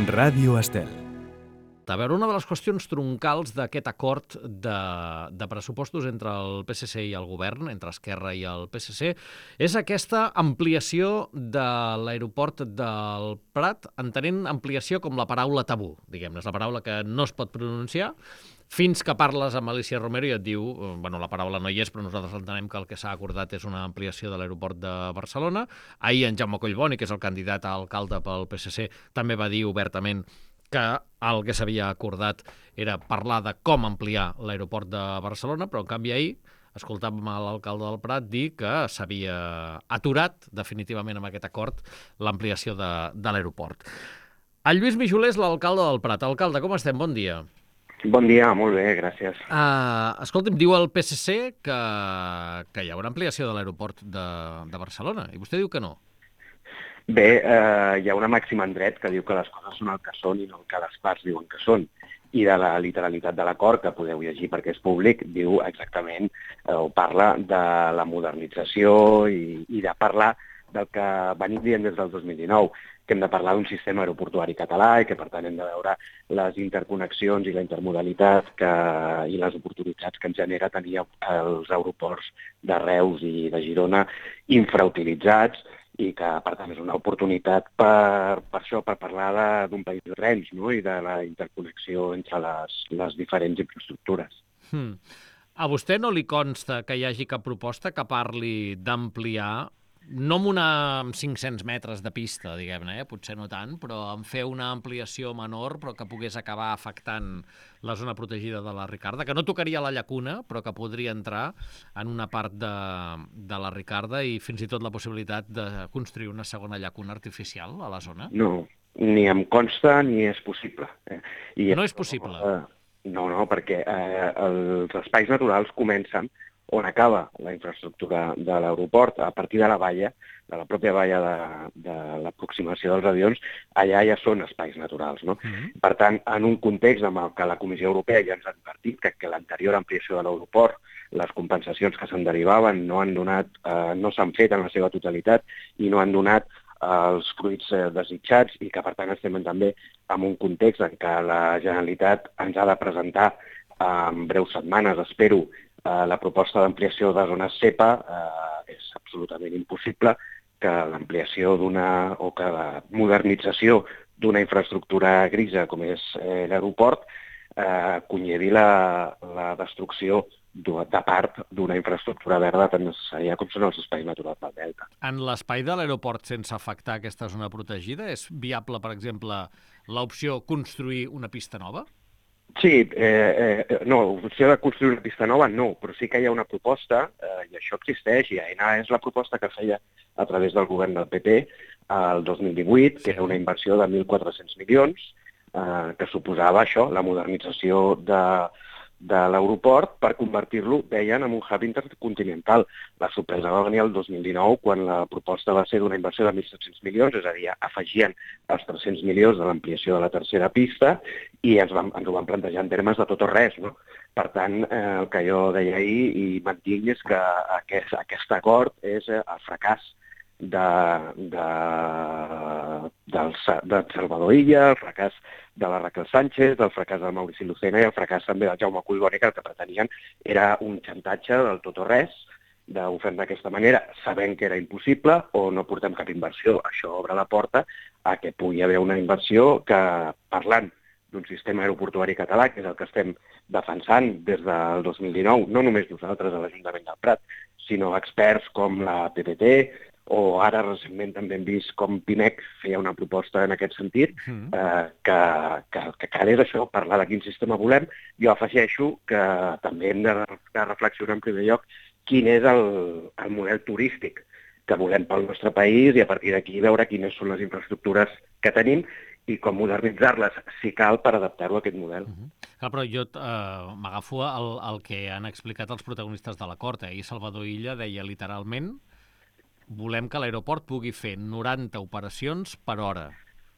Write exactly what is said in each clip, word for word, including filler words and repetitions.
Ràdio Estel. A veure, una de les qüestions troncals d'aquest acord de, de pressupostos entre el P S C i el govern, entre Esquerra i el P S C, és aquesta ampliació de l'aeroport del Prat, entenent ampliació com la paraula tabú, diguem-ne, és la paraula que no es pot pronunciar, fins que parles amb Alicia Romero i et diu, bueno, la paraula no hi és, però nosaltres entenem que el que s'ha acordat és una ampliació de l'aeroport de Barcelona. Ahir en Jaume Collboni, que és el candidat a alcalde pel P S C, també va dir obertament que el que s'havia acordat era parlar de com ampliar l'aeroport de Barcelona, però en canvi ahir escoltàvem l'alcalde del Prat dir que s'havia aturat definitivament amb aquest acord l'ampliació de, de l'aeroport. El Lluís Mijoler és l'alcalde del Prat. Alcalde, com estem? Bon dia. Bon dia, molt bé, gràcies. Uh, escolta'm, diu el P S C que, que hi haurà ampliació de l'aeroport de, de Barcelona, i vostè diu que no. Bé, eh, hi ha una màxima en dret que diu que les coses són el que són i no el que les parts diuen que són. I de la literalitat de l'acord, que podeu llegir perquè és públic, diu exactament, eh, o parla de la modernització i, i de parlar del que venim dient des del dos mil dinou, que hem de parlar d'un sistema aeroportuari català i que, per tant, hem de veure les interconnexions i la intermodalitat que, i les oportunitats que ens genera tenir els aeroports de Reus i de Girona infrautilitzats, i que, per tant, és una oportunitat per, per això, per parlar d'un país de trens, no? I de la interconnexió entre les, les diferents infraestructures. Hmm. A vostè no li consta que hi hagi cap proposta que parli d'ampliar, no amb una amb cinc-cents metres de pista, diguem-ne, eh? Potser no tant, però en fer una ampliació menor, però que pogués acabar afectant la zona protegida de la Ricarda, que no tocaria la llacuna, però que podria entrar en una part de, de la Ricarda i fins i tot la possibilitat de construir una segona llacuna artificial a la zona? No, ni em consta ni és possible. Eh? I no és possible? Eh, no, no, perquè eh, els espais naturals comencen on acaba la infraestructura de l'aeroport, a partir de la valla, de la pròpia valla de, de l'aproximació dels avions, allà ja són espais naturals, no? Mm-hmm. Per tant, en un context en el que la Comissió Europea ja ens ha advertit que, que l'anterior ampliació de l'aeroport, les compensacions que se'n derivaven no han donat, eh, no s'han fet en la seva totalitat i no han donat eh, els fruits eh, desitjats i que, per tant, estem també en un context en què la Generalitat ens ha de presentar eh, en breus setmanes, espero, Uh, la proposta d'ampliació de zones SEPA uh, és absolutament impossible que l'ampliació d'una o que la modernització d'una infraestructura grisa com és eh, l'aeroport uh, conllevi la, la destrucció de part d'una infraestructura verda tan necessària com són els espais naturals del Delta. En l'espai de l'aeroport, sense afectar aquesta zona protegida, és viable, per exemple, l'opció construir una pista nova? Sí, eh, eh, no, l'opció de construir una pista nova no, però sí que hi ha una proposta, eh, i això existeix, i AENA és la proposta que feia a través del govern del P P el dos mil divuit, que era una inversió de mil quatre-cents milions, eh, que suposava això, la modernització de, de l'aeroport per convertir-lo, deien, en un hub intercontinental. La sorpresa va venir el dos mil dinou, quan la proposta va ser d'una inversió de mil set-cents milions, és a dir, afegien els tres-cents milions de l'ampliació de la tercera pista i ens, vam, ens ho vam plantejar en termes de tot o res, no? Per tant, eh, el que jo deia ahir i mantinc és que aquest, aquest acord és el fracàs de, de, del, del Salvador Illa, el fracàs de la Raquel Sánchez, del fracàs del Maurici Lucena i el fracàs també del Jaume Collboni, que el que pretenien era un xantatge del tot o res, d'ho fem d'aquesta manera, sabent que era impossible o no portem cap inversió. Això obre la porta a que pugui haver una inversió que, parlant d'un sistema aeroportuari català, que és el que estem defensant des del dos mil dinou, no només nosaltres a l'Ajuntament del Prat, sinó experts com la P P T, o ara recentment també hem vist com Pimec feia una proposta en aquest sentit, eh, que, que el que cal és això, parlar de quin sistema volem. Jo afegeixo que també hem de, de reflexionar en primer lloc quin és el, el model turístic que volem pel nostre país i a partir d'aquí veure quines són les infraestructures que tenim i com modernitzar-les, si cal, per adaptar-ho a aquest model. Uh-huh. Clar, però jo eh, m'agafo el, el que han explicat els protagonistes de l'acord. Eh? I Salvador Illa deia literalment: volem que l'aeroport pugui fer noranta operacions per hora.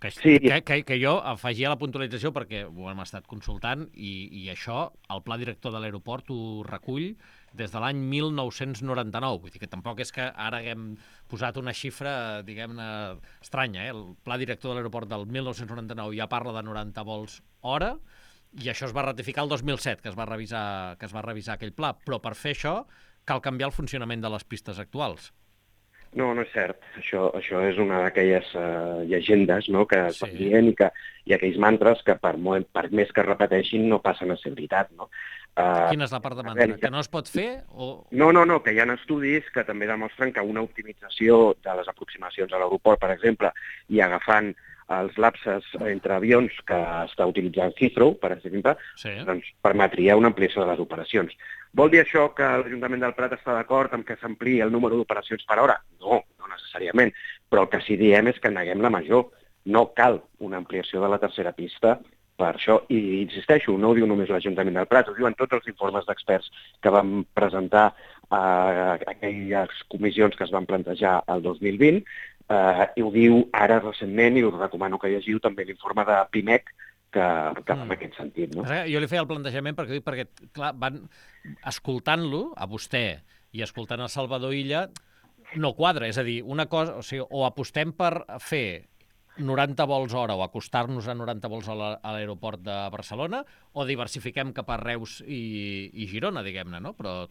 Que, Sí, que, que, que jo afegia la puntualització perquè ho hem estat consultant i, i això el pla director de l'aeroport ho recull des de l'any mil nou-cents noranta-nou. Vull dir que tampoc és que ara haguem posat una xifra, diguem-ne, estranya. Eh? El pla director de l'aeroport del mil nou-cents noranta-nou ja parla de noranta vols hora i això es va ratificar el dos mil set, que es va revisar, que es va revisar aquell pla. Però per fer això cal canviar el funcionament de les pistes actuals. no, no és cert. Això, això és una d'aquelles uh, llegendes, no?, que es Sí. van dient i, que, i aquells mantres que per, molt, per més que es repeteixin no passen a ser veritat. No? Uh, Quina és la part de mantra? Que no es pot fer? O... No, no, no, que hi ha estudis que també demostren que una optimització de les aproximacions a l'aeroport, per exemple, i agafant els lapses entre avions que està utilitzant Heathrow, per exemple, Sí. doncs permetria una ampliació de les operacions. Vol dir això que l'Ajuntament del Prat està d'acord amb que s'ampliï el número d'operacions per hora? No, no necessàriament, però el que sí diem és que neguem la major. No cal una ampliació de la tercera pista per això. I insisteixo, no ho diu només l'Ajuntament del Prat, ho diuen tots els informes d'experts que vam presentar a aquelles comissions que es van plantejar el dos mil vint, eh, i ho diu ara recentment, i us recomano que llegiu també l'informe de PIMEC, que, que va en aquest sentit. No? Jo li feia el plantejament perquè, perquè clar, van escoltant-lo, a vostè, i escoltant el Salvador Illa, no quadra. És a dir, una cosa, o sigui, o apostem per fer noranta vols hora o acostar-nos a noranta vols a l'aeroport de Barcelona, o diversifiquem cap a Reus i, i Girona, diguem-ne, no? Però...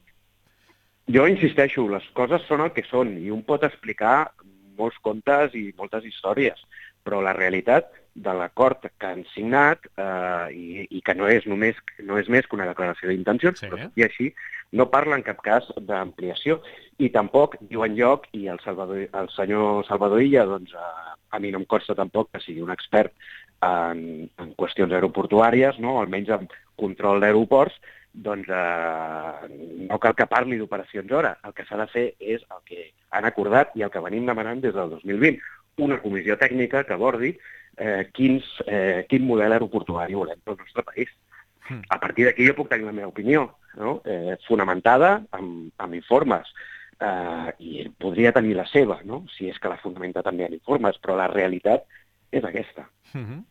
Jo insisteixo, les coses són el que són, i un pot explicar molts contes i moltes històries, però la realitat de l'acord que han signat, eh, i, i que no és només no és més que una declaració d'intencions, sí. Però tot i així no parla en cap cas d'ampliació, i tampoc diu enlloc, i el, Salvador, el senyor Salvador Illa, doncs, eh, a mi no em consta tampoc que sigui un expert en, en qüestions aeroportuàries, no? Almenys en control d'aeroports, doncs eh, no cal que parli d'operacions hora. El que s'ha de fer és el que han acordat i el que venim demanant des del dos mil vint, una comissió tècnica que abordi eh, quins, eh, quin model aeroportuari volem pel nostre país. Mm. A partir d'aquí jo puc tenir la meva opinió, no? eh, fonamentada amb, amb informes, eh, i podria tenir la seva, no? Si és que la fundamenta també en informes, però la realitat és aquesta. Mm-hmm.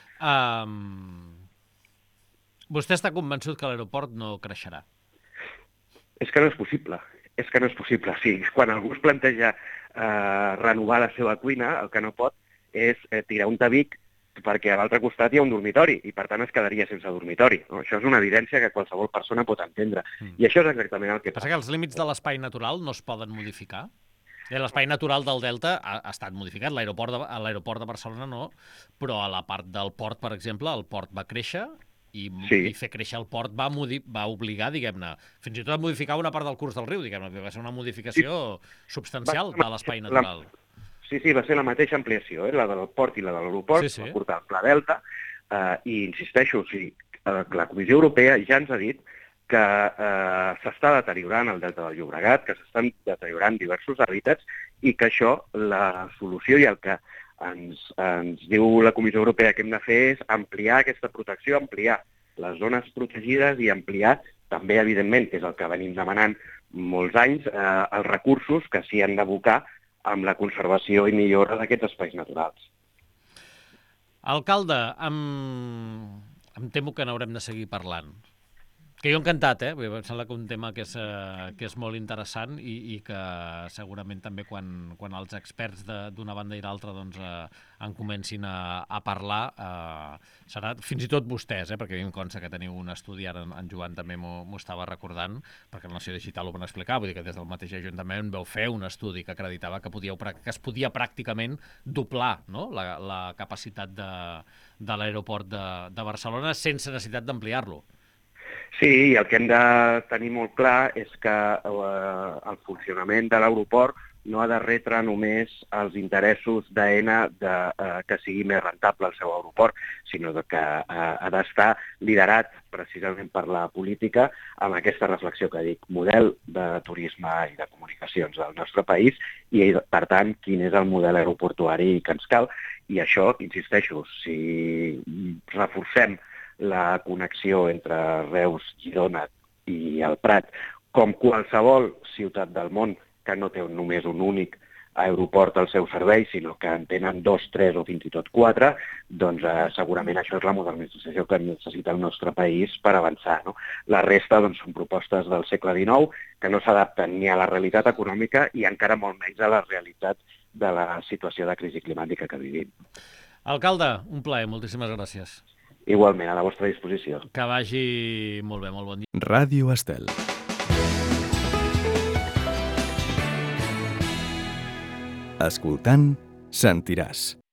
um... Vostè està convençut que l'aeroport no creixerà? És que no és possible. És que no és possible. Sí, quan algú es planteja eh, renovar la seva cuina, el que no pot és eh, tirar un tabic perquè a l'altre costat hi ha un dormitori i, per tant, es quedaria sense dormitori. No? Això és una evidència que qualsevol persona pot entendre. Mm. I això és exactament el que passa. Passa que els límits de l'espai natural no es poden modificar? L'espai natural del Delta ha, ha estat modificat. L'aeroport de, a l'aeroport de Barcelona no, però a la part del port, per exemple, el port va créixer i, sí. i fer créixer el port va, modi va obligar, diguem-ne, fins i tot a modificar una part del curs del riu, diguem-ne, va ser una modificació sí. substancial va, de l'espai natural. La... Sí, sí, va ser la mateixa ampliació, eh? La del port i la de l'aeroport, sí, sí. Va portar el Pla Delta, eh, i insisteixo, o sigui, eh, la Comissió Europea ja ens ha dit que eh, s'està deteriorant el Delta del Llobregat, que s'estan deteriorant diversos hàbitats, i que això, la solució i el que ens, ens diu la Comissió Europea que hem de fer és ampliar aquesta protecció, ampliar les zones protegides i ampliar també, evidentment, que és el que venim demanant molts anys, eh, els recursos que s'hi han d'abocar amb la conservació i millora d'aquests espais naturals. Alcalde, em, em temo que n'haurem de seguir parlant. Que jo encantat, eh? Em sembla que un tema que és, eh, que és molt interessant i, i que segurament també quan, quan els experts d'una banda i l'altra doncs, eh, en comencin a, a parlar, eh, serà fins i tot vostès, eh? Perquè a mi em consta que teniu un estudi, ara en, en Joan també m'ho estava recordant, perquè la Nació Digital ho van explicar, vull dir que des del mateix Ajuntament vau fer un estudi que acreditava que, podíeu, que es podia pràcticament doblar, no? la, la capacitat de, de l'aeroport de, de Barcelona sense necessitat d'ampliar-lo. Sí, el que hem de tenir molt clar és que eh, el funcionament de l'aeroport no ha de retre només els interessos d'Aena de, eh, que sigui més rentable el seu aeroport, sinó que eh, ha d'estar liderat precisament per la política amb aquesta reflexió que dic, model de turisme i de comunicacions del nostre país i, per tant, quin és el model aeroportuari que ens cal. I això, insisteixo, si reforcem la connexió entre Reus, Girona i el Prat, com qualsevol ciutat del món que no té només un únic aeroport al seu servei, sinó que en tenen dos, tres o fins i tot quatre, doncs eh, segurament això és la modernització que necessita el nostre país per avançar, no? La resta doncs, són propostes del segle dinou que no s'adapten ni a la realitat econòmica i encara molt menys a la realitat de la situació de crisi climàtica que vivim. Alcalde, un plaer, moltíssimes gràcies. Igualment, a la vostra disposició. Que vagi molt bé, molt bon dia. Ràdio Estel. Escoltant, sentiràs.